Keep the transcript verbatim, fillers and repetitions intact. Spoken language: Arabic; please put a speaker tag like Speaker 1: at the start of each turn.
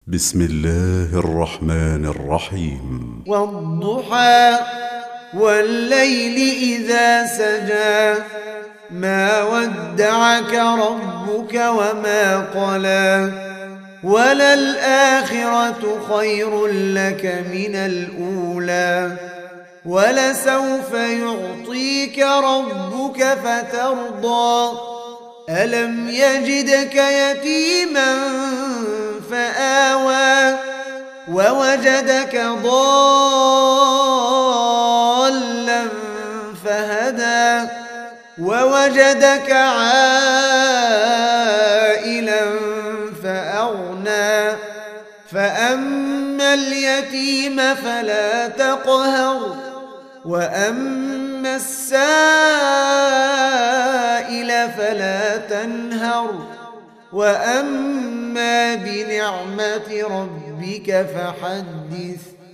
Speaker 1: بسم الله الرحمن الرحيم.
Speaker 2: والضحى والليل إذا سجى ما ودعك ربك وما قلى وللآخرة خير لك من الأولى ولسوف يعطيك ربك فترضى ألم يجدك يتيما فآوى ووجدك ضالا فهدى ووجدك عائلا فأغنى فأما اليتيم فلا تقهر وأما السائل فلا تنهر وأما بنعمة ربك فحدث.